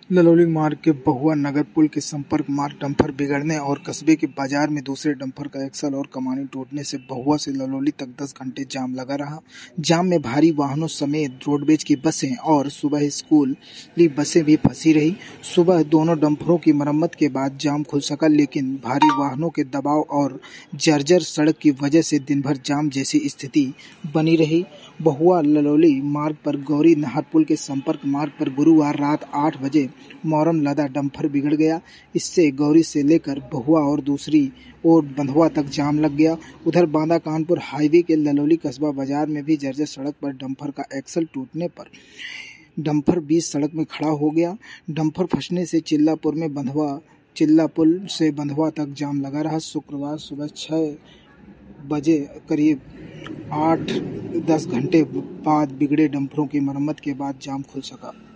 ललौली मार्ग के बहुआ नगर पुल के संपर्क मार्ग डंपर बिगड़ने और कस्बे के बाजार में दूसरे डंपर का एक्सल और कमानी टूटने से बहुआ से ललौली तक 10 घंटे जाम लगा रहा। जाम में भारी वाहनों समेत रोडवेज की बसें और सुबह स्कूली बसें भी फंसी रही। सुबह दोनों डंपरों की मरम्मत के बाद जाम खुल सका, लेकिन भारी वाहनों के दबाव और जर्जर सड़क की वजह से दिन भर जाम जैसी स्थिति बनी रही। बहुआ ललौली मार्ग पर गौरी नहर पुल के संपर्क मार्ग पर गुरुवार रात 8 बजे मोरम लदा डंपर बिगड़ गया। इससे गौरी से लेकर बहुआ और दूसरी ओर बंधुआ तक जाम लग गया। उधर बांदा कानपुर हाईवे के ललौली कस्बा बाजार में भी जर्जर सड़क पर डंपर का एक्सल टूटने पर डंपर बीच सड़क में खड़ा हो गया। डंपर फंसने से चिल्ला पुल से बंधुआ तक जाम लगा रहा। शुक्रवार सुबह 6 बजे करीब 8-10 घंटे बाद बिगड़े डंपरों की मरम्मत के बाद जाम खुल सका।